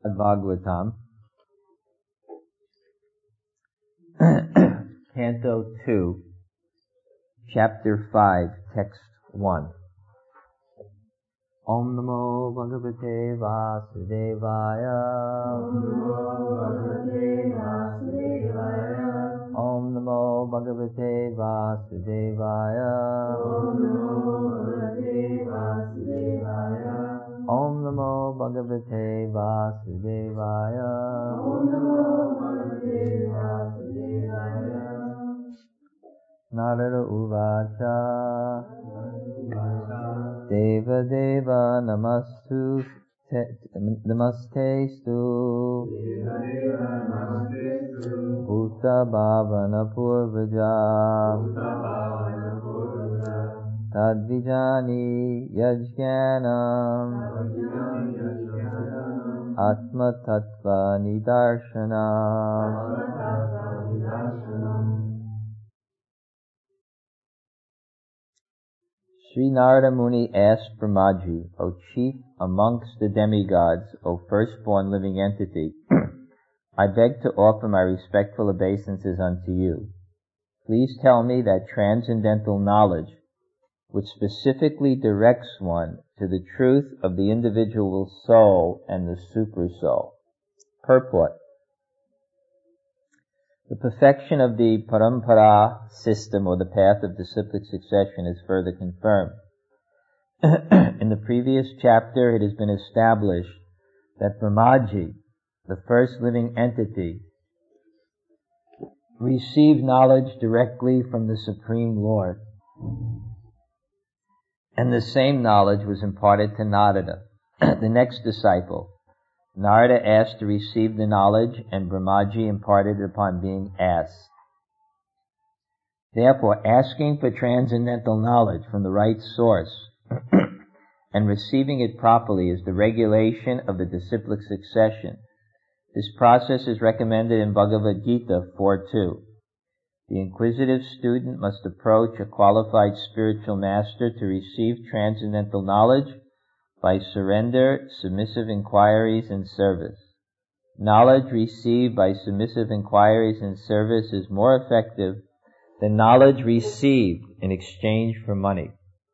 Bhagavatam, Canto 2, Chapter 5, Text 1. Om Namo Bhagavate Vasudevaya. Om Namo Bhagavate Vasudevaya. Om Namo Bhagavate Vasudevaya. Narada Uvacha. Deva Deva Namastu Namaste Stu Bhuta Bhavana Purvaja Tadvijani Yajnanam Atma Tattva Nidarshanam. Sri Narada Muni asked Brahmaji, O chief amongst the demigods, O firstborn living entity, I beg to offer my respectful obeisances unto you. Please tell me that transcendental knowledge, which specifically directs one to the truth of the individual soul and the supersoul. Purport. The perfection of the parampara system, or the path of disciplic succession, is further confirmed. In the previous chapter, it has been established that Brahmaji, the first living entity, received knowledge directly from the Supreme Lord. And the same knowledge was imparted to Narada, the next disciple. Narada asked to receive the knowledge, and Brahmaji imparted it upon being asked. Therefore, asking for transcendental knowledge from the right source and receiving it properly is the regulation of the disciplic succession. This process is recommended in Bhagavad Gita 4.2. The inquisitive student must approach a qualified spiritual master to receive transcendental knowledge by surrender, submissive inquiries, and service. Knowledge received by submissive inquiries and service is more effective than knowledge received in exchange for money.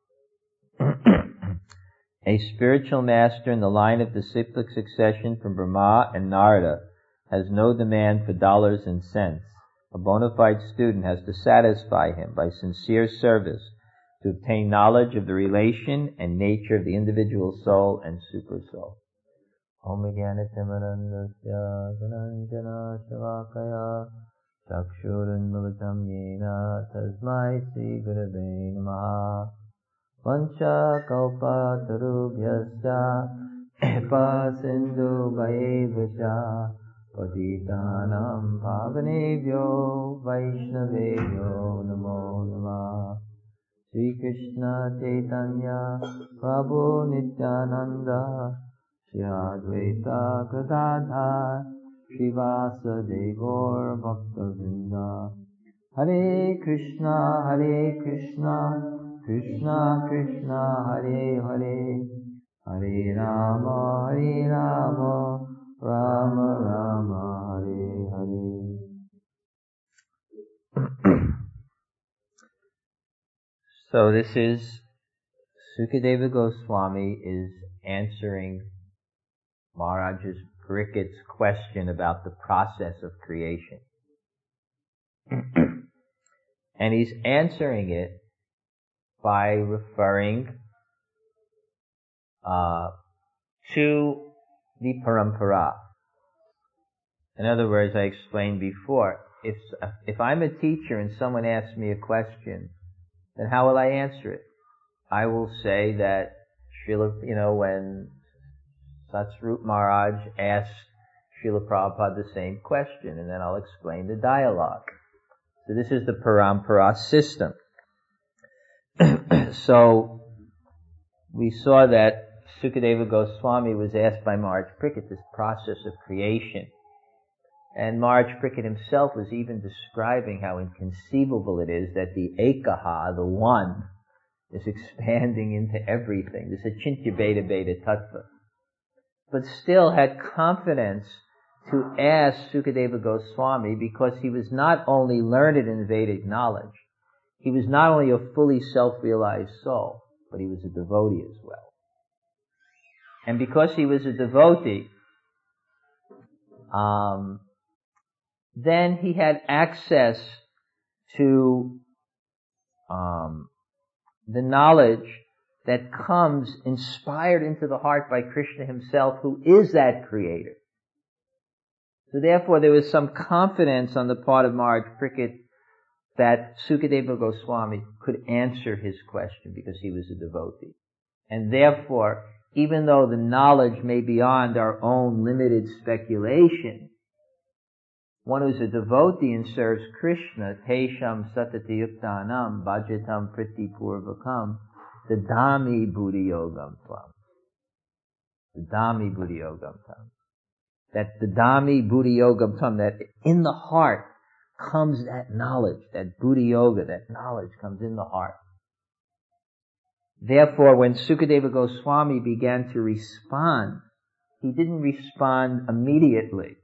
A spiritual master in the line of disciplic succession from Brahma and Narada has no demand for dollars and cents. A bona fide student has to satisfy him by sincere service to obtain knowledge of the relation and nature of the individual soul and supersoul. Om Jnana-timirandasya Dhananjana Shavakaya Chakshurunmilitam Yena Tasmai Sri Gurave Namaha Vancha Kalpa Tarubhyasya Kripa Sindhu Bhayevacha Patitanam Pavanebhyo Vaishnavebhyo Namo Namah. Sri Krishna Chaitanya Prabhu Nityananda Shri Advaita Gadadhar Srivasa Devor Bhakta Vrinda. Hare Krishna Krishna Krishna Hare Hare, Hare Rama Rama Rama Hare Hare. So this is Sukadeva Goswami is answering Maharaja Parikshit's question about the process of creation. And he's answering it by referring to the parampara. In other words, I explained before, if I'm a teacher and someone asks me a question, then how will I answer it? I will say that when Satsvarup Maharaj asked Srila Prabhupada the same question, and then I'll explain the dialogue. So this is the parampara system. So we saw that Sukadeva Goswami was asked by Maharaj Parikshit this process of creation. And Maharaj Parikshit himself was even describing how inconceivable it is that the Ekaha, the One, is expanding into everything. This is Achintya Bheda Bheda Tattva. but still had confidence to ask Sukadeva Goswami, because he was not only learned in Vedic knowledge, he was not only a fully self-realized soul, but he was a devotee as well. And because he was a devotee, then he had access to the knowledge that comes inspired into the heart by Krishna himself, who is that creator. So therefore there was some confidence on the part of Maharaj Parikshit that Sukadeva Goswami could answer his question because he was a devotee. And therefore, even though the knowledge may be beyond our own limited speculation, one who's a devotee and serves Krishna, Tesham Satati Yuktanam Bhajatam Priti Purvakam Dadami Buddhi Yogam Tvam. Dadami Buddhi Yogam Tvam. That Dadami Buddhi Yogam Tvam, that in the heart comes that knowledge, that Buddhi Yoga, that knowledge comes in the heart. Therefore, when Sukadeva Goswami began to respond, he didn't respond immediately.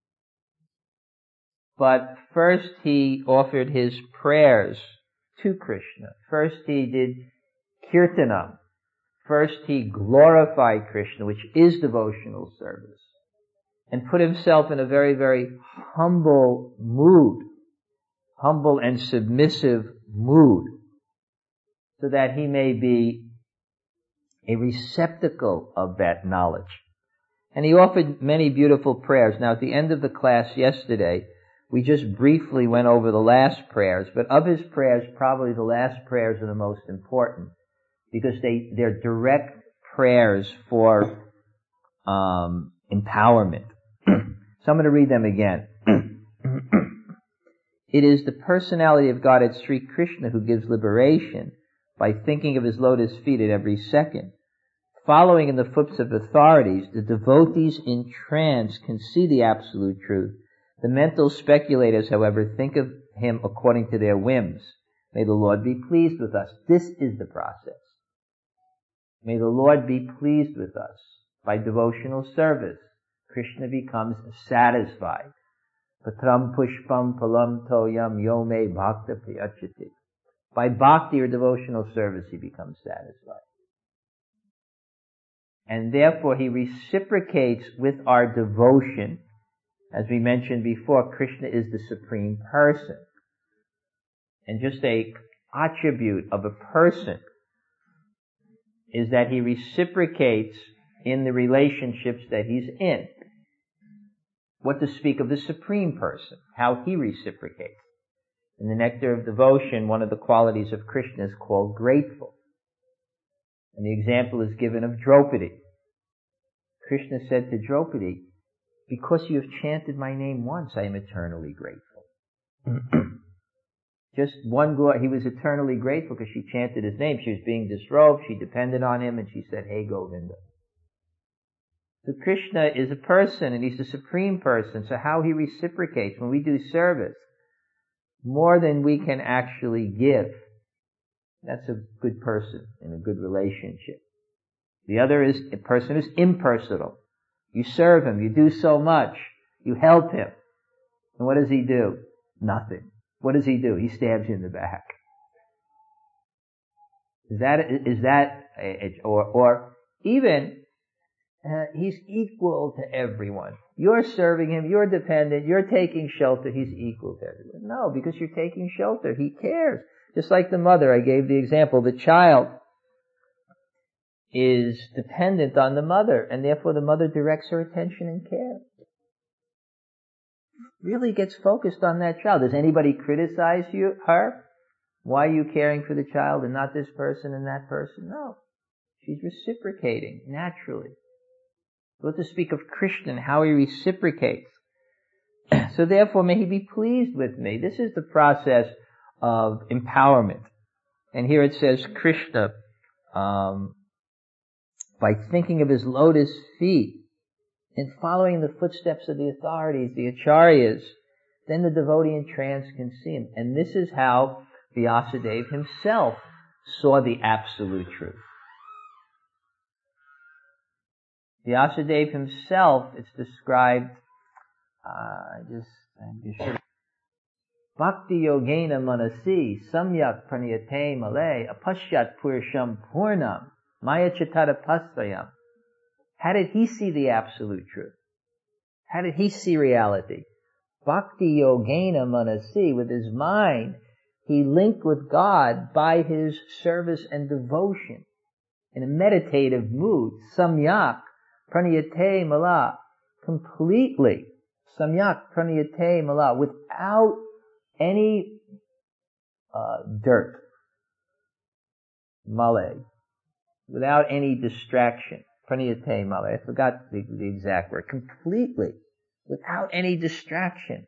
But first he offered his prayers to Krishna. First he did kirtanam. First he glorified Krishna, which is devotional service, and put himself in a very, very humble mood, humble and submissive mood, so that he may be a receptacle of that knowledge. And he offered many beautiful prayers. Now, at the end of the class yesterday, we just briefly went over the last prayers, but of his prayers, probably the last prayers are the most important, because they're direct prayers for empowerment. So I'm going to read them again. It is the personality of Godhead Sri Krishna who gives liberation by thinking of his lotus feet at every second. Following in the footsteps of authorities, the devotees in trance can see the absolute truth. The mental speculators, however, think of him according to their whims. May the Lord be pleased with us. This is the process. May the Lord be pleased with us. By devotional service, Krishna becomes satisfied. Patram pushpam palam toyam yome bhakta priyachati. By bhakti or devotional service, he becomes satisfied. And therefore he reciprocates with our devotion. As we mentioned before, Krishna is the Supreme Person. And just a attribute of a person is that he reciprocates in the relationships that he's in. What to speak of the Supreme Person, how he reciprocates. In the Nectar of Devotion, one of the qualities of Krishna is called grateful. And the example is given of Draupadi. Krishna said to Draupadi, because you have chanted my name once, I am eternally grateful. Just one glory. He was eternally grateful because she chanted his name. She was being disrobed. She depended on him, and she said, "Hey, Govinda." So Krishna is a person, and he's the Supreme Person. So how he reciprocates when we do service, more than we can actually give, that's a good person in a good relationship. The other is a person who's impersonal. You serve him, you do so much, you help him. And what does he do? Nothing. What does he do? He stabs you in the back. Or even, he's equal to everyone. You're serving him, you're dependent, you're taking shelter, he's equal to everyone. No, because you're taking shelter, he cares. Just like the mother, I gave the example, the child is dependent on the mother, and therefore the mother directs her attention and care. Really gets focused on that child. Does anybody criticize her? Why are you caring for the child and not this person and that person? No. She's reciprocating naturally. So to speak of Krishna and how he reciprocates. So therefore, may he be pleased with me. This is the process of empowerment. And here it says Krishna, by thinking of his lotus feet and following the footsteps of the authorities, the acharyas, then the devotee in trance can see him. And this is how Vyasadeva himself saw the absolute truth. Vyasadeva himself, it's described, Bhakti yogena manasi samyak pranayate male apashyat purusham purnam maya chittata pasvayam. How did he see the absolute truth? How did he see reality? Bhakti yogena manasi, with his mind, he linked with God by his service and devotion in a meditative mood. Samyak pranayate mala, completely. Samyak pranayate mala, without any dirt. Male. Without any distraction. Pranayate male. I forgot the exact word. Completely. Without any distraction.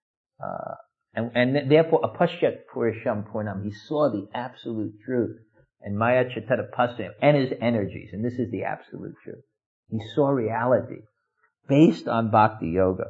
And therefore, apashyat purusham purnam. He saw the absolute truth. And maya chittata pasvayam. And his energies. And this is the absolute truth. He saw reality. Based on bhakti yoga.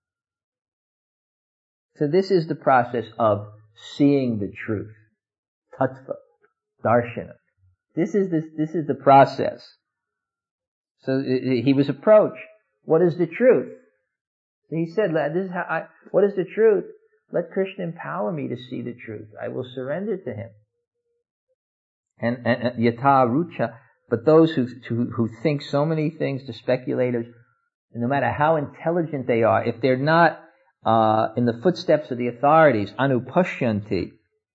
So this is the process of seeing the truth. Tattva. Darshana. This is the process. So he was approached. What is the truth? So he said, what is the truth? Let Krishna empower me to see the truth. I will surrender to him. And yata rucha, but those who think so many things, the speculators, no matter how intelligent they are, if they're not in the footsteps of the authorities, anupashyanti,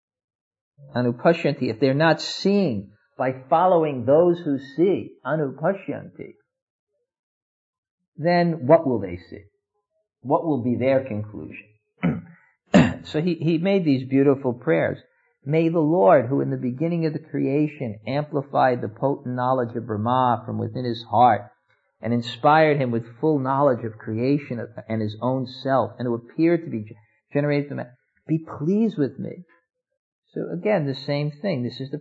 if they're not seeing by following those who see, anupashyanti, then what will they see? What will be their conclusion? So he made these beautiful prayers. May the Lord, who in the beginning of the creation amplified the potent knowledge of Brahma from within his heart and inspired him with full knowledge of creation and his own self, and who appeared to be generated from it, be pleased with me. So again, the same thing. This is the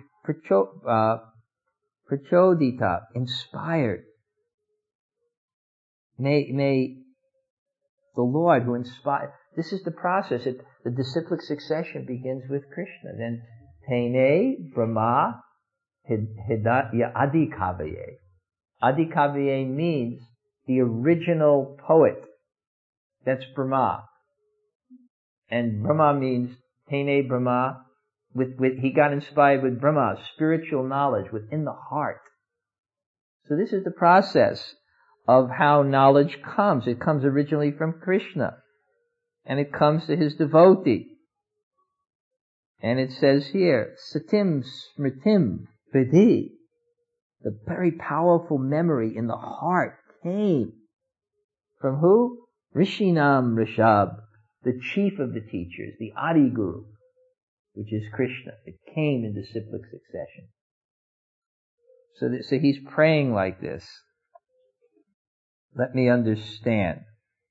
prachodita, inspired. May the Lord who inspired. This is the process. The disciplic succession begins with Krishna. Then Tene Brahma Hidaya Adikavaye. Adikavaye means the original poet. That's Brahma. And Brahma means Tene Brahma. He got inspired with Brahma, spiritual knowledge within the heart. So this is the process of how knowledge comes. It comes originally from Krishna. And it comes to his devotee. And it says here, Satim Smritim Vidhi. The very powerful memory in the heart came from who? Rishinam Rishab, the chief of the teachers, the Adi Guru, which is Krishna. It came in disciplic succession. So he's praying like this. Let me understand.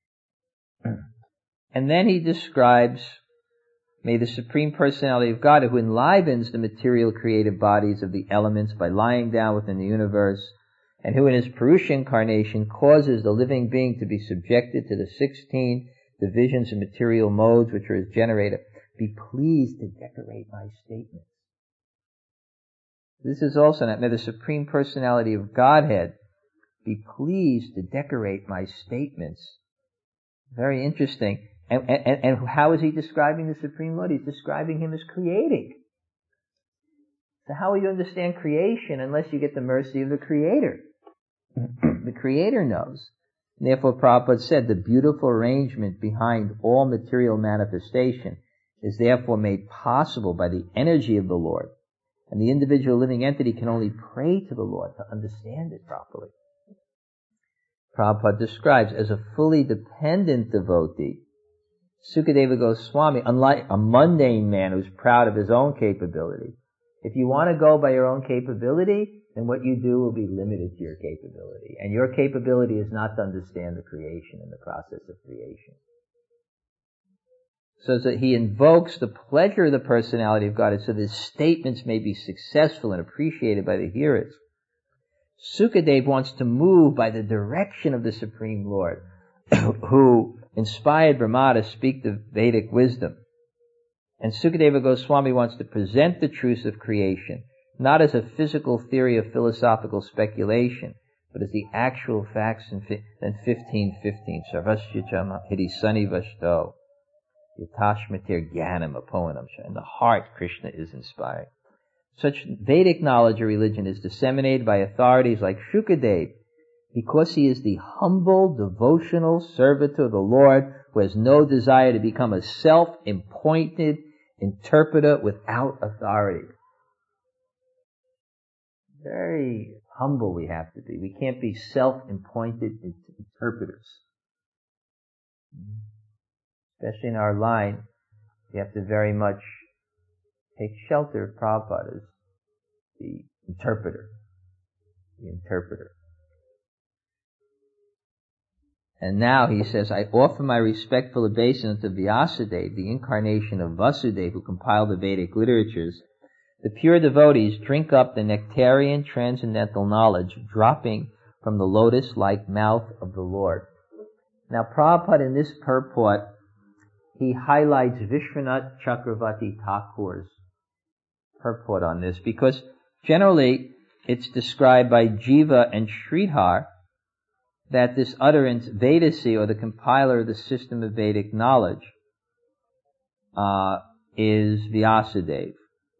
And then he describes, may the Supreme Personality of God, who enlivens the material creative bodies of the elements by lying down within the universe, and who in his Purusha incarnation causes the living being to be subjected to the 16 divisions of material modes which are his generator, be pleased to decorate my statements. This is also not, may the Supreme Personality of Godhead be pleased to decorate my statements. Very interesting. And how is he describing the Supreme Lord? He's describing him as creating. So how will you understand creation unless you get the mercy of the Creator? The Creator knows. And therefore Prabhupada said the beautiful arrangement behind all material manifestation is therefore made possible by the energy of the Lord. And the individual living entity can only pray to the Lord to understand it properly. Prabhupada describes as a fully dependent devotee, Sukadeva Goswami, unlike a mundane man who's proud of his own capability. If you want to go by your own capability, then what you do will be limited to your capability. And your capability is not to understand the creation and the process of creation. So that he invokes the pleasure of the personality of God so that his statements may be successful and appreciated by the hearers. Sukadeva wants to move by the direction of the Supreme Lord, who inspired Brahma to speak the Vedic wisdom. And Sukadeva Goswami wants to present the truths of creation, not as a physical theory of philosophical speculation, but as the actual facts in then 15:15. Sarvasya hidi sani vashto. Yatashmatir Gyanam Apoanam. In the heart, Krishna is inspiring. Such Vedic knowledge or religion is disseminated by authorities like Shukadev because he is the humble, devotional servitor of the Lord who has no desire to become a self-appointed interpreter without authority. Very humble we have to be. We can't be self-appointed interpreters. Especially in our line, we have to very much take shelter of Prabhupada as the interpreter. The interpreter. And now he says, I offer my respectful obeisance to Vyasadeva, the incarnation of Vasudeva, who compiled the Vedic literatures. The pure devotees drink up the nectarian transcendental knowledge dropping from the lotus-like mouth of the Lord. Now Prabhupada in this purport, he highlights Vishwanath Chakravarti Thakur's purport on this, because generally it's described by Jiva and Sridhar that this utterance, Vedasi, or the compiler of the system of Vedic knowledge, is Vyasadeva.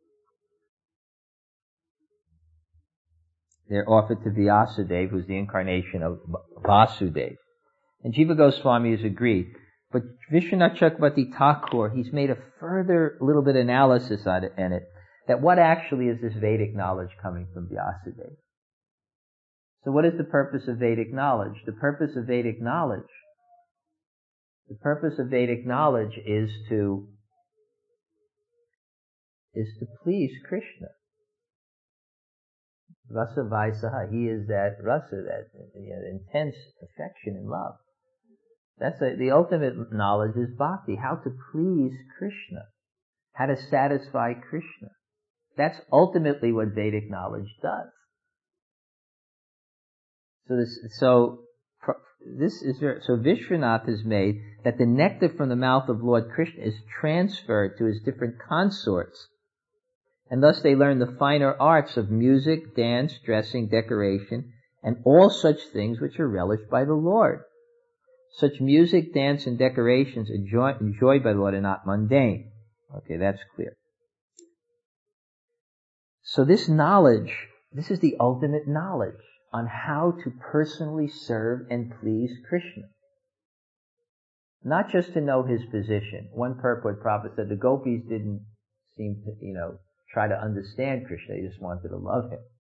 They're offered to Vyasadeva, who's the incarnation of Vasudeva. And Jiva Goswami has agreed. But Vishwanath Chakravarti Thakur, he's made a further little bit analysis on it, in it, that what actually is this Vedic knowledge coming from Vyasadeva? So what is the purpose of Vedic knowledge? The purpose of Vedic knowledge is to please Krishna. Rasa Vaisaha, he is that rasa, that intense affection and love. That's the ultimate knowledge is bhakti, how to please Krishna, how to satisfy Krishna. That's ultimately what Vedic knowledge does. So Vishwanath has made that the nectar from the mouth of Lord Krishna is transferred to his different consorts, and thus they learn the finer arts of music, dance, dressing, decoration, and all such things which are relished by the Lord. Such music, dance, and decorations enjoyed by the Lord are not mundane. Okay, that's clear. So this knowledge, this is the ultimate knowledge on how to personally serve and please Krishna. Not just to know his position. One purport Prabhupada said the gopis didn't seem to, try to understand Krishna, they just wanted to love him.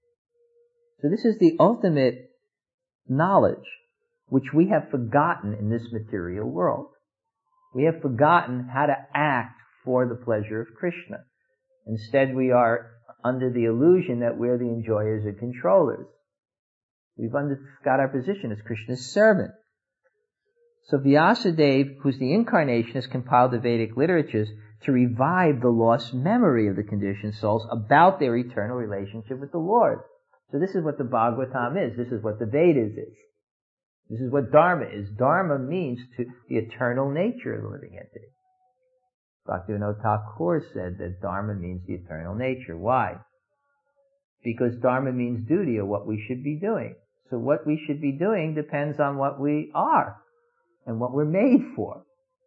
So this is the ultimate knowledge which we have forgotten in this material world. We have forgotten how to act for the pleasure of Krishna. Instead, we are under the illusion that we're the enjoyers and controllers. We've got our position as Krishna's servant. So Vyasadeva, who's the incarnation, has compiled the Vedic literatures to revive the lost memory of the conditioned souls about their eternal relationship with the Lord. So this is what the Bhagavatam is. This is what the Vedas is. This is what Dharma is. Dharma means to the eternal nature of the living entity. Bhaktivinoda Thakur said that Dharma means the eternal nature. Why? Because Dharma means duty, or what we should be doing. So what we should be doing depends on what we are and what we're made for.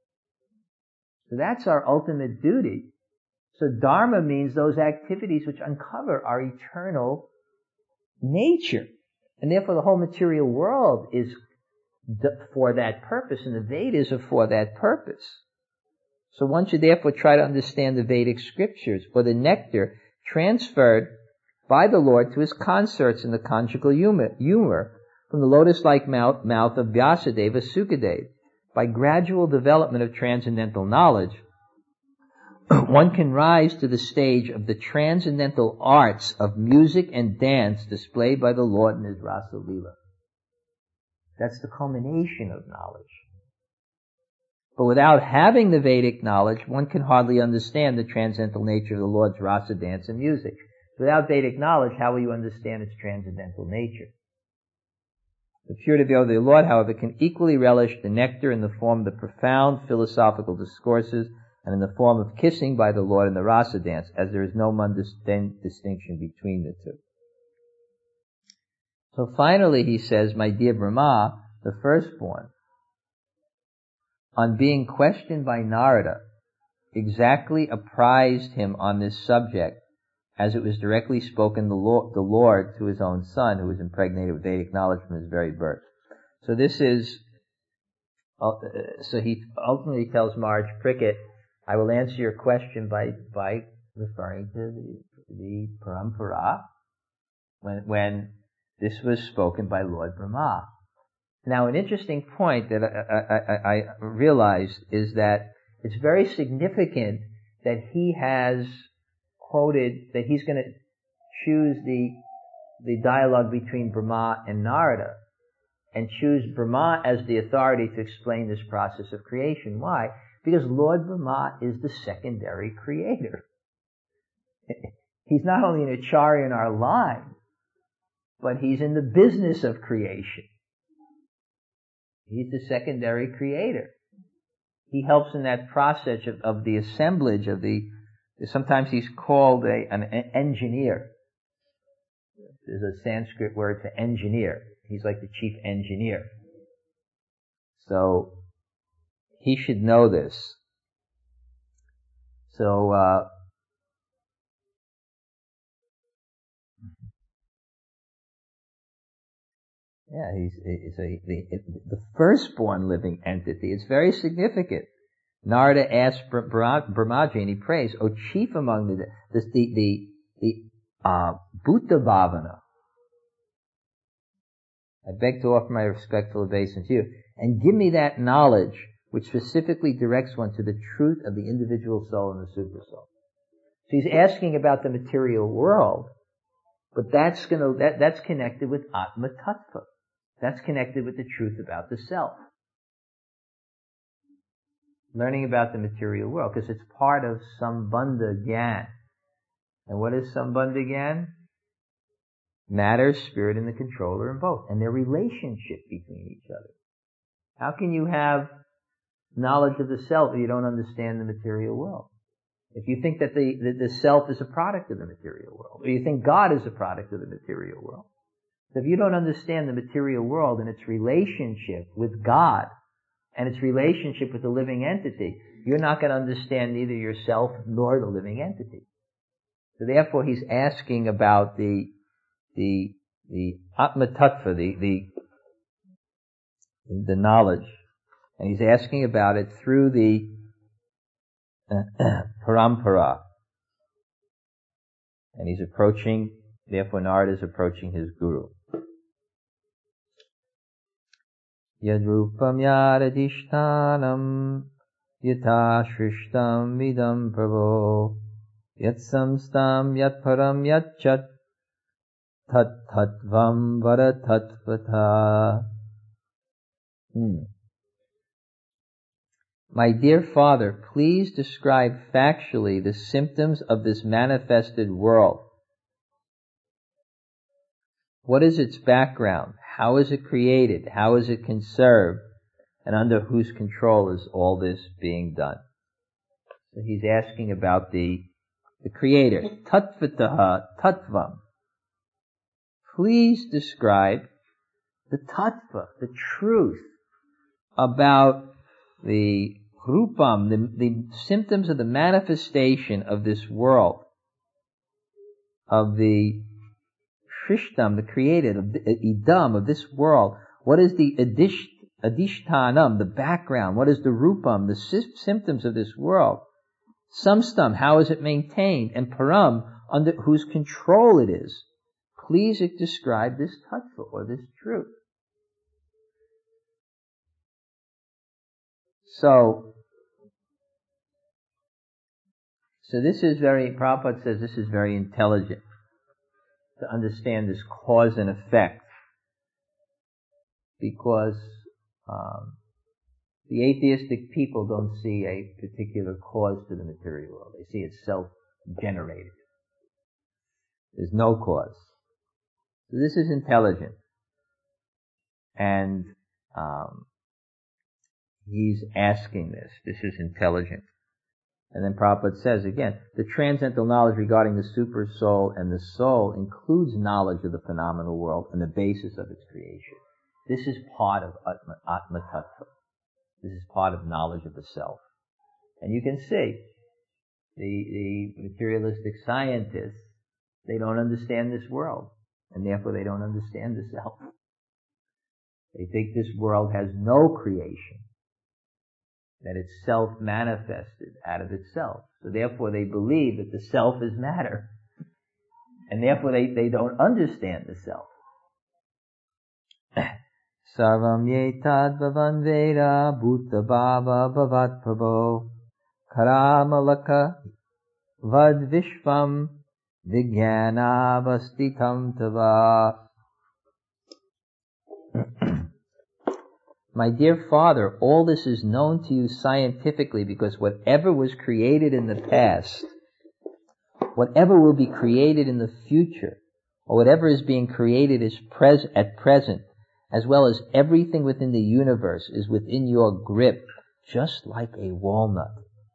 So that's our ultimate duty. So Dharma means those activities which uncover our eternal nature. And therefore the whole material world is for that purpose, and the Vedas are for that purpose. So one should therefore try to understand the Vedic scriptures, or the nectar transferred by the Lord to his consorts in the conjugal humor from the lotus-like mouth of Vyasadeva Sukadeva. By gradual development of transcendental knowledge, one can rise to the stage of the transcendental arts of music and dance displayed by the Lord in his Rasa Leela. That's the culmination of knowledge. But without having the Vedic knowledge, one can hardly understand the transcendental nature of the Lord's rasa, dance, and music. Without Vedic knowledge, how will you understand its transcendental nature? The pure devotee of the Lord, however, can equally relish the nectar in the form of the profound philosophical discourses and in the form of kissing by the Lord in the rasa dance, as there is no distinction between the two. So finally he says, my dear Brahma, the firstborn, on being questioned by Narada, exactly apprised him on this subject as it was directly spoken the Lord to his own son, who was impregnated with Vedic knowledge from his very birth. So this is, so he ultimately tells Maharaj Parikshit, I will answer your question by referring to the parampara when this was spoken by Lord Brahma. Now, an interesting point that I realized is that it's very significant that he has quoted that he's going to choose the dialogue between Brahma and Narada and choose Brahma as the authority to explain this process of creation. Why? Because Lord Brahma is the secondary creator. He's not only an acharya in our line, but he's in the business of creation. He's the secondary creator. He helps in that process of the assemblage of sometimes he's called an engineer. There's a Sanskrit word for engineer. He's like the chief engineer. So, he should know this. So, yeah, he's the firstborn living entity. It's very significant. Narada asks Brahmaji, and he prays, O chief among the Bhuta Bhavana, I beg to offer my respectful obeisance to you, and give me that knowledge which specifically directs one to the truth of the individual soul and the supersoul. So he's asking about the material world, but that's connected with Atma Tattva. That's connected with the truth about the self. Learning about the material world, because it's part of Sambandha Gyan. And what is Sambandha Gyan? Matter, spirit, and the controller in both, and their relationship between each other. How can you have knowledge of the self if you don't understand the material world? If you think that the self is a product of the material world, or you think God is a product of the material world. So if you don't understand the material world and its relationship with God, and its relationship with the living entity, you're not going to understand neither yourself nor the living entity. So therefore he's asking about the Atma Tattva, the knowledge. And he's asking about it through the parampara. And he's therefore Narada is approaching his guru. Yadrupam yaradishtanam yatha shrishtam vidam prabho yat samstam yat param yat chat tat tatvam vara tatvata. My dear Father, please describe factually the symptoms of this manifested world. What is its background? How is it created? How is it conserved? And under whose control is all this being done? So he's asking about the creator. Tattvataha tattvam. Please describe the tattva, the truth about the rupam, the symptoms of the manifestation of this world, of the Shrishtam, the created, of the idam, of this world. What is the adishtanam, the background? What is the rupam, the symptoms of this world? Samstam, how is it maintained? And param, under whose control it is. Please describe this tattva, or this truth. So this is Prabhupada says this is very intelligent, to understand this cause and effect, because the atheistic people don't see a particular cause to the material world. They see it self-generated. There's no cause. So this is intelligent. And he's asking this. This is intelligent. And then Prabhupada says again, the transcendental knowledge regarding the super soul and the soul includes knowledge of the phenomenal world and the basis of its creation. This is part of Atma Tattva. This is part of knowledge of the self. And you can see, the materialistic scientists, they don't understand this world, and therefore they don't understand the self. They think this world has no creation, that it's self-manifested out of itself. So therefore they believe that the self is matter. And therefore they don't understand the self. Sarvam yetad bhavan veda bhuta bhava bhavat prabho karamalaka vad vishvam vijnanavastitam tava. My dear Father, all this is known to you scientifically because whatever was created in the past, whatever will be created in the future, or whatever is being created at present, as well as everything within the universe is within your grip, just like a walnut.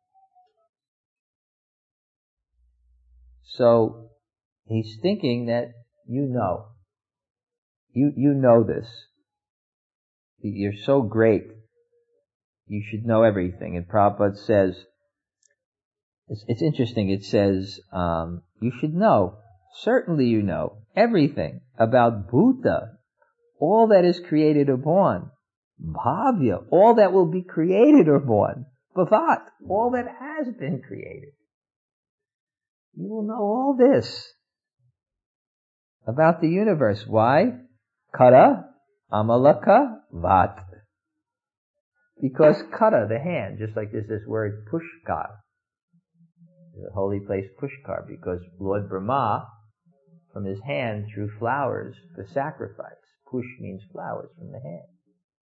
So, he's thinking that you know. You know this. You're so great. You should know everything. And Prabhupada says, it's interesting, it says, you should know, certainly you know, everything about Bhuta, all that is created or born. Bhavya, all that will be created or born. Bhavat, all that has been created. You will know all this about the universe. Why? Kara, Amalaka, Vat. Because Kara, the hand, just like there's this word Pushkar, the holy place Pushkar, because Lord Brahma, from his hand, threw flowers for sacrifice. Push means flowers from the hand.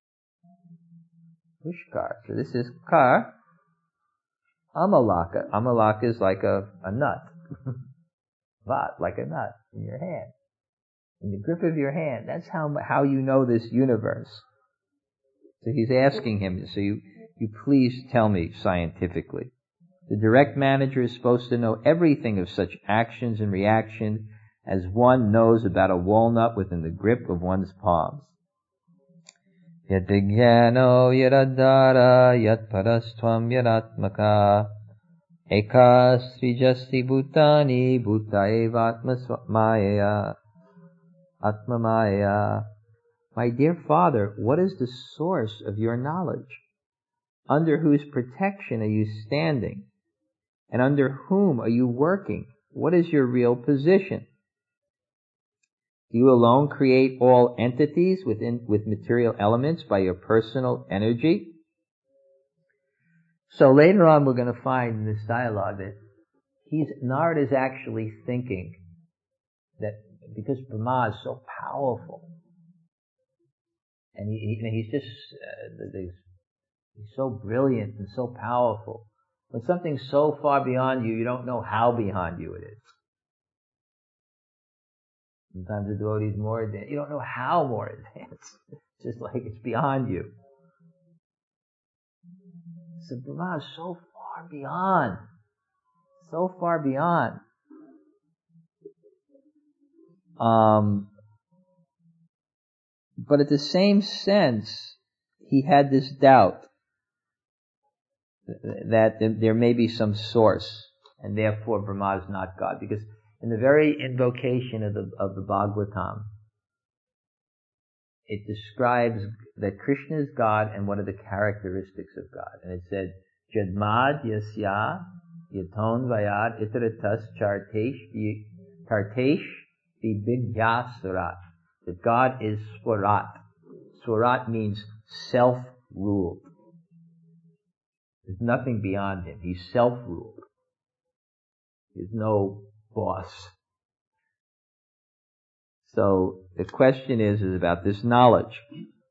Pushkar. So this is Kar. Amalaka. Amalaka is like a nut. Vat, like a nut in your hand. In the grip of your hand. That's how you know this universe. So he's asking him, so you please tell me scientifically. The direct manager is supposed to know everything of such actions and reaction as one knows about a walnut within the grip of one's palms. Yadigyano yadadara yatparastvam yadatmaka eka srijasti bhutani bhutaeva atma maya. My dear Father, what is the source of your knowledge? Under whose protection are you standing? And under whom are you working? What is your real position? Do you alone create all entities with material elements by your personal energy? So later on we're going to find in this dialogue that Narada is actually thinking that because Brahma is so powerful, and he's so brilliant and so powerful, when something's so far beyond you, you don't know how beyond you it is. Sometimes the devotee is more advanced. You don't know how more advanced. It's just like it's beyond you. So Brahma is so far beyond. So far beyond. But at the same sense, he had this doubt that there may be some source, and therefore Brahma is not God. Because in the very invocation of the Bhagavatam, it describes that Krishna is God and what are the characteristics of God. And it said, Jadmad yasya yaton vayad itaratas tartesh vibhidya surat. That God is Swarat. Swarat means self-ruled. There's nothing beyond him. He's self-ruled. There's no boss. So the question is about this knowledge.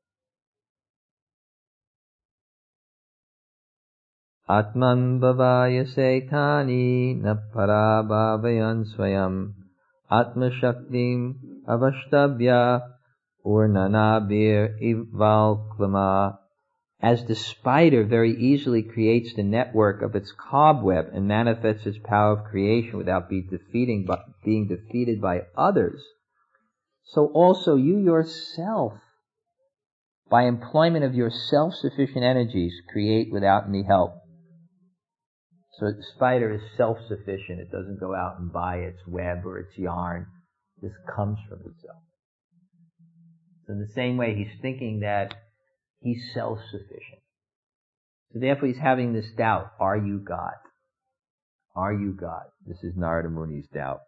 Atman bhavaya setani napara bhavayan swayam atma shaktim avashtabhya urnanabhir ivalklama As the spider very easily creates the network of its cobweb and manifests its power of creation without being defeated by others, so also you yourself, by employment of your self-sufficient energies, create without any help. So the spider is self-sufficient. It doesn't go out and buy its web or its yarn. This comes from itself. So in the same way, he's thinking that he's self-sufficient. So therefore he's having this doubt. Are you God? Are you God? This is Narada Muni's doubt.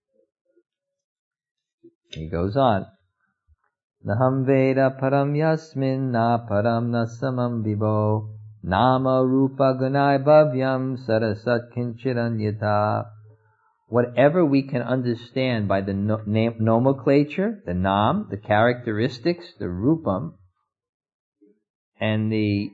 He goes on. Naham Veda param yasmin na param na samam vibo nama rupa gunai bhavyam sarasat kinchiranyata. Whatever we can understand by the nomenclature, the nam, the characteristics, the rupam, and the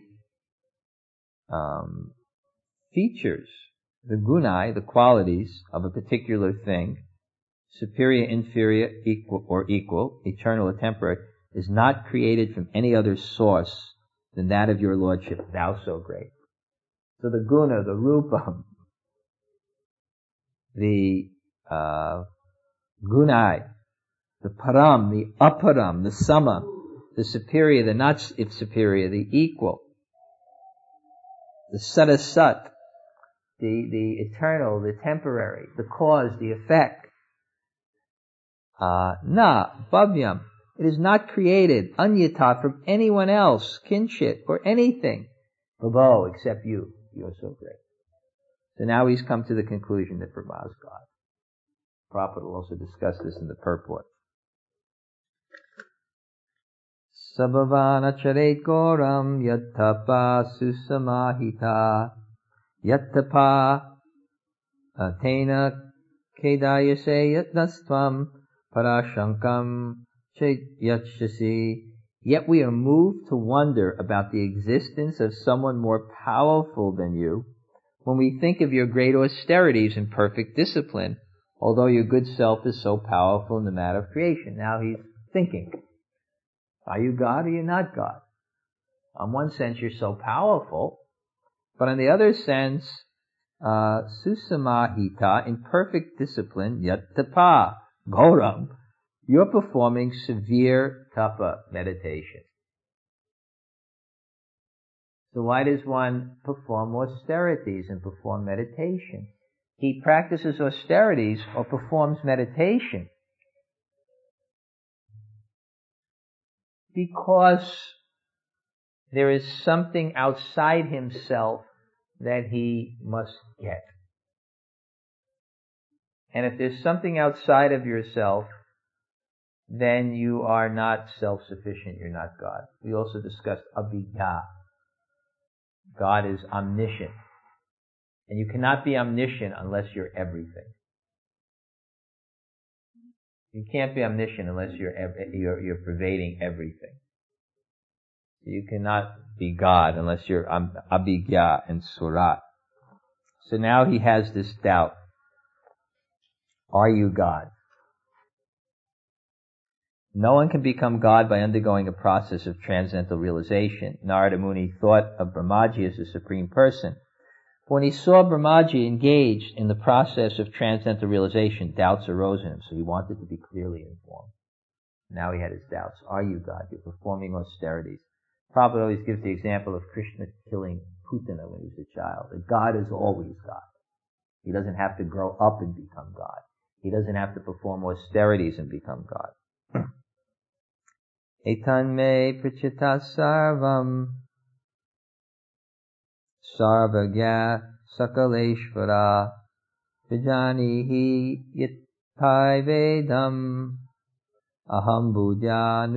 features, the gunai, the qualities of a particular thing, superior, inferior, equal, eternal or temporary, is not created from any other source than that of your Lordship, thou so great. So the guna, the rupam, the gunai, the param, the aparam, the sama, the superior, the not if superior, the equal, the sarasat, the eternal, the temporary, the cause, the effect. Na bhavyam, it is not created anyata from anyone else, kinshit or anything, bhavo, except you. You are so great. So now he's come to the conclusion that Brahma is God. Prabhupada will also discuss this in the purport. Sabhavana charet goram yattapa susamahita yattapa tena kedayase yatnastvam parashankam yachasi. Yet we are moved to wonder about the existence of someone more powerful than you when we think of your great austerities and perfect discipline, although your good self is so powerful in the matter of creation. Now he's thinking, are you God or are you not God? On one sense, you're so powerful, but on the other sense, susamahita, in perfect discipline, yattapa, goram, you're performing severe tapa, meditation. So why does one perform austerities and perform meditation? He practices austerities or performs meditation because there is something outside himself that he must get. And if there's something outside of yourself, then you are not self-sufficient, you're not God. We also discussed abhijna. God is omniscient. And you cannot be omniscient unless you're everything. You can't be omniscient unless you're pervading everything. You cannot be God unless you're abhijna and surat. So now he has this doubt. Are you God? No one can become God by undergoing a process of transcendental realization. Narada Muni thought of Brahmaji as the Supreme Person. But when he saw Brahmaji engaged in the process of transcendental realization, doubts arose in him, so he wanted to be clearly informed. Now he had his doubts. Are you God? You're performing austerities. Prabhupada always gives the example of Krishna killing Putana when he was a child. That God is always God. He doesn't have to grow up and become God. He doesn't have to perform austerities and become God. Etan me prachita sarvam sarvagya sakaleshvara vijanihi yatthai vedam aham buddhya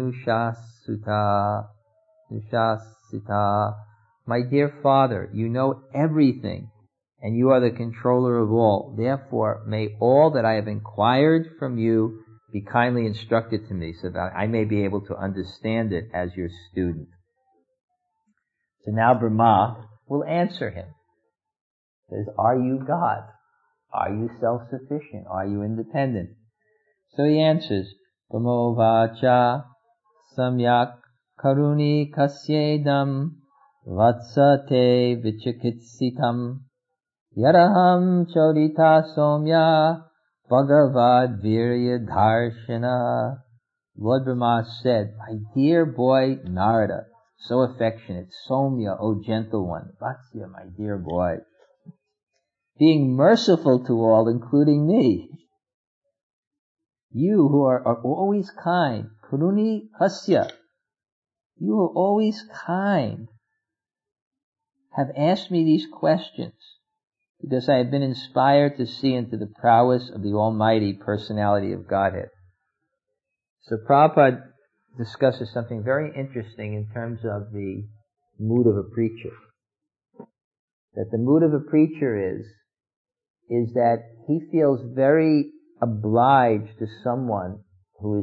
nushasita. My dear Father, you know everything, and you are the controller of all. Therefore, may all that I have inquired from you be kindly instructed to me so that I may be able to understand it as your student. So now Brahma will answer him. He says, are you God? Are you self-sufficient? Are you independent? So he answers, Brahmo vacha samyak karuni kasyedam Vatsate vichikitsitam yaraham chodita somya bhagavad virya dharshana. Lord Brahma said, my dear boy Narada, so affectionate, Somya, O gentle one, Vatsya, my dear boy, being merciful to all, including me. You who are always kind, Karuni Hasya, you who are always kind, have asked me these questions because I have been inspired to see into the prowess of the Almighty Personality of Godhead. So Prabhupada discusses something very interesting in terms of the mood of a preacher. That the mood of a preacher is that he feels very obliged to someone who is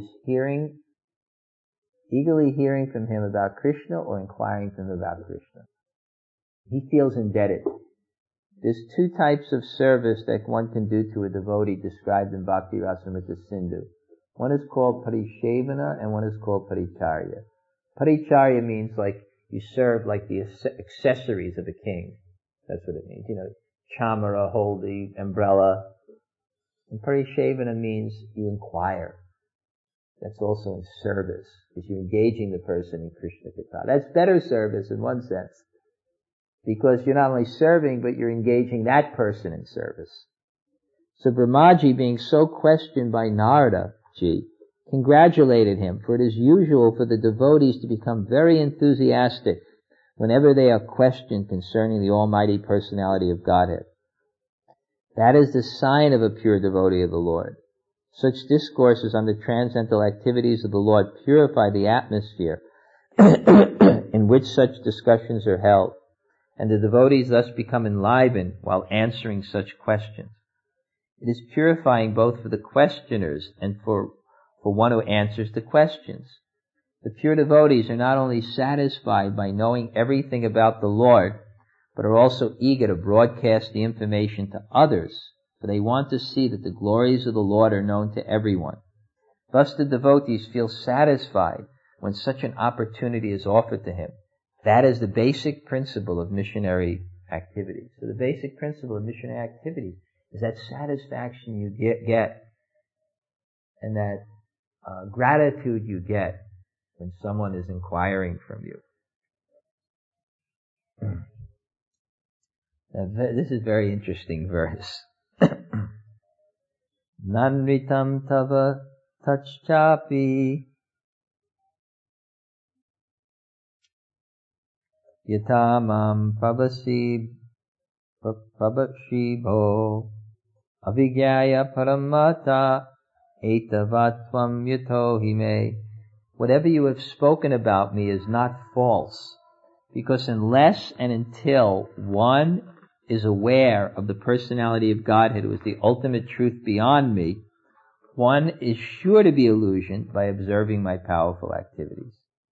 eagerly hearing from him about Krishna or inquiring from him about Krishna. He feels indebted. There's two types of service that one can do to a devotee described in Bhakti Rasamrita Sindhu. One is called Parishevana and one is called Paricharya. Paricharya means like you serve like the accessories of a king. That's what it means. Chamara, hold the umbrella. And Parishevana means you inquire. That's also in service, because you're engaging the person in Krishna Katha. That's better service in one sense, because you're not only serving, but you're engaging that person in service. So Brahmaji, being so questioned by Narada Ji, congratulated him, for it is usual for the devotees to become very enthusiastic whenever they are questioned concerning the Almighty Personality of Godhead. That is the sign of a pure devotee of the Lord. Such discourses on the transcendental activities of the Lord purify the atmosphere in which such discussions are held, and the devotees thus become enlivened while answering such questions. It is purifying both for the questioners and for one who answers the questions. The pure devotees are not only satisfied by knowing everything about the Lord, but are also eager to broadcast the information to others, for they want to see that the glories of the Lord are known to everyone. Thus the devotees feel satisfied when such an opportunity is offered to him. That is the basic principle of missionary activity. So the basic principle of missionary activity is that satisfaction you get and that gratitude you get when someone is inquiring from you. This is a very interesting verse. Nanritam tava tachchapi yatamam prabhashibo avigyaya paramata etavatvam yatohime. Whatever you have spoken about me is not false, because unless and until one is aware of the personality of Godhead, who is the ultimate truth beyond me, one is sure to be illusioned by observing my powerful activities.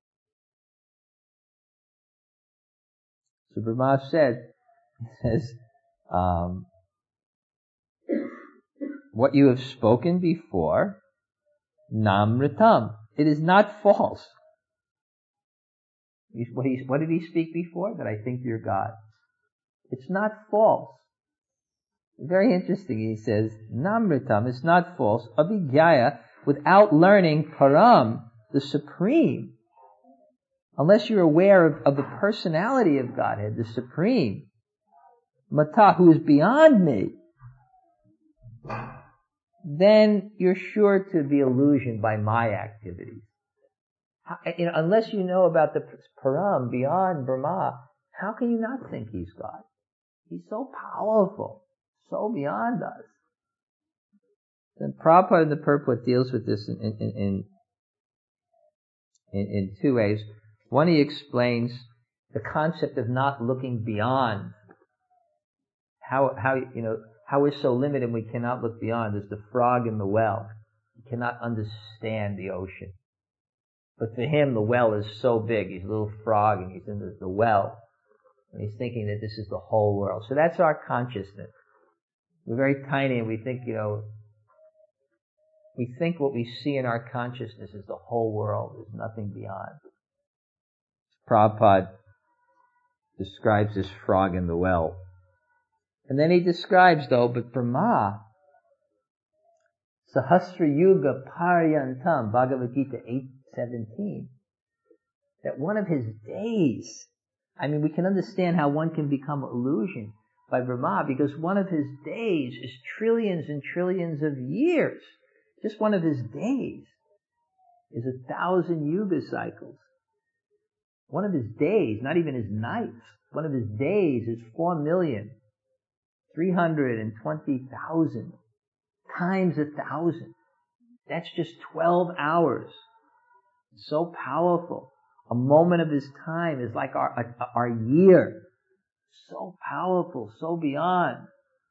So Brahma says, what you have spoken before, namritam, it is not false. What did he speak before? That I think you're God. It's not false. Very interesting, he says, namritam is not false. Abhigyaya, without learning param, the supreme. Unless you're aware of the personality of Godhead, the supreme. Mata, who is beyond me, then you're sure to be illusioned by my activities. Unless you know about the param, beyond Brahma, how can you not think he's God? He's so powerful, so beyond us. Then Prabhupada in the purport deals with this in two ways. One, he explains the concept of not looking beyond. How we're so limited we cannot look beyond. There's the frog in the well. He cannot understand the ocean. But for him, the well is so big. He's a little frog and he's in the well. And he's thinking that this is the whole world. So that's our consciousness. We're very tiny and we think, we think what we see in our consciousness is the whole world. There's nothing beyond. Prabhupada describes this frog in the well. And then he describes, though, but Brahma, Sahasra Yuga Paryantam, Bhagavad Gita 8:17, that one of his days, I mean, we can understand how one can become illusioned by Brahma, because one of his days is trillions and trillions of years. Just one of his days is 1,000 yuga cycles. One of his days, not even his nights, one of his days is 4,320,000 times 1,000. That's just 12 hours. It's so powerful. A moment of his time is like our year. So powerful, so beyond.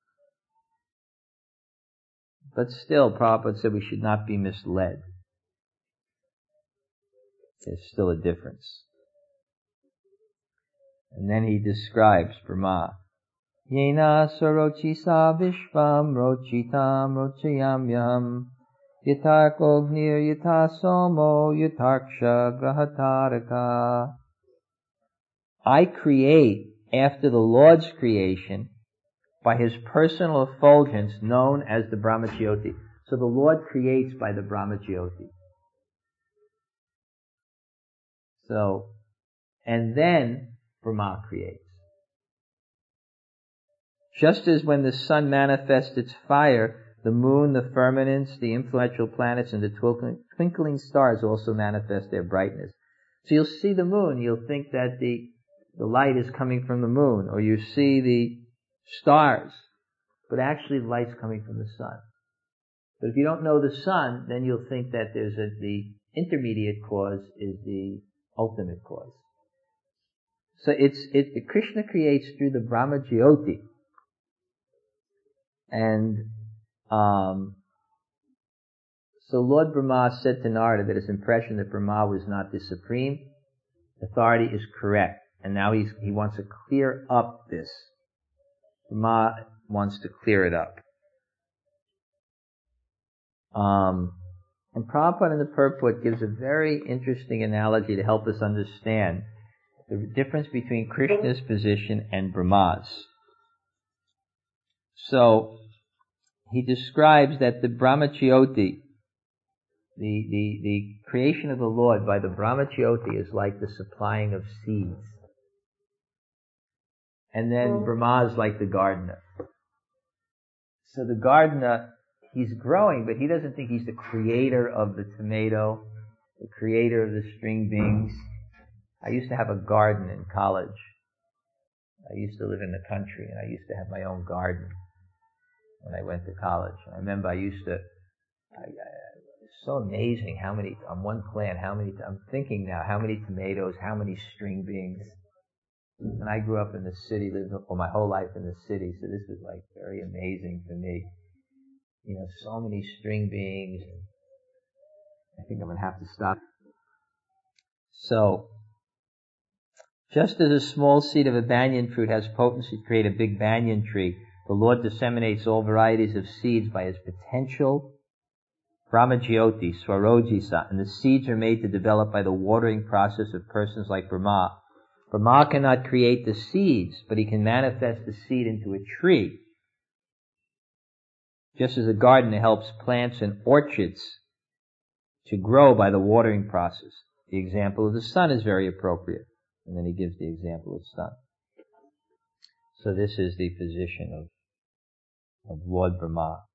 But still, Prabhupada said we should not be misled. There's still a difference. And then he describes Brahma. Yena sarochisa vishvam rochitam rochayamyam yatarkognir yatasomo yatarksha grahataraka. I create after the Lord's creation by his personal effulgence known as the Brahmajyoti. So the Lord creates by the Brahmajyoti. So, and then Brahma creates. Just as when the sun manifests its fire, the moon, the firmaments, the influential planets, and the twinkling stars also manifest their brightness. So you'll see the moon, you'll think that the light is coming from the moon, or you see the stars, but actually the light's coming from the sun. But if you don't know the sun, then you'll think that the intermediate cause is the ultimate cause. So Krishna creates through the Brahmajyoti. And so Lord Brahma said to Narada that his impression that Brahma was not the supreme authority is correct. And now he wants to clear up this. Brahma wants to clear it up. And Prabhupada in the Purport gives a very interesting analogy to help us understand the difference between Krishna's position and Brahma's. So, he describes that the Brahmajyoti, the creation of the Lord by the Brahmajyoti is like the supplying of seeds. And then Brahma is like the gardener. So the gardener, he's growing, but he doesn't think he's the creator of the tomato, the creator of the string beans. I used to have a garden in college. I used to live in the country, and I used to have my own garden when I went to college. I remember it's so amazing how many, on one plant, I'm thinking now, how many tomatoes, how many string beans. And I grew up in the city, lived for my whole life in the city, so this was like very amazing for me. You know, so many string beans. I think I'm going to have to stop. So, just as a small seed of a banyan fruit has potency to create a big banyan tree, the Lord disseminates all varieties of seeds by his potential Brahmajyoti, Swarojisa, and the seeds are made to develop by the watering process of persons like Brahma. Brahma cannot create the seeds, but he can manifest the seed into a tree. Just as a gardener helps plants and orchids to grow by the watering process. The example of the sun is very appropriate. And then he gives the example of the sun. So this is the position of Lord Brahma.